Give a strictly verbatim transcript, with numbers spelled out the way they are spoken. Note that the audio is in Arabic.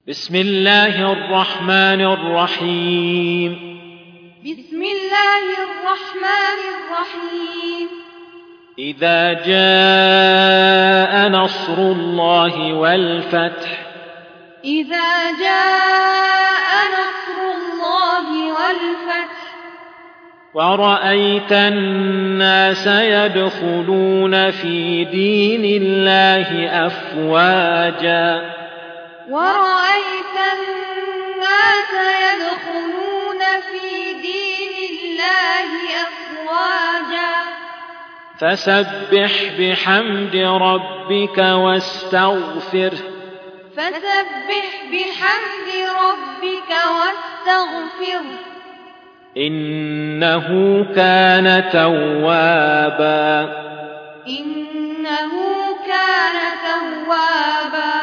بسم الله الرحمن الرحيم بسم الله الرحمن الرحيم إذا جاء نصر الله والفتح إذا جاء نصر الله والفتح ورأيت الناس يدخلون في دين الله أفواجا ورأيت الناس يدخلون في دين الله أفواجا فسبح بحمد ربك واستغفره فسبح بحمد ربك واستغفره إنه كان توابا إنه كان توابا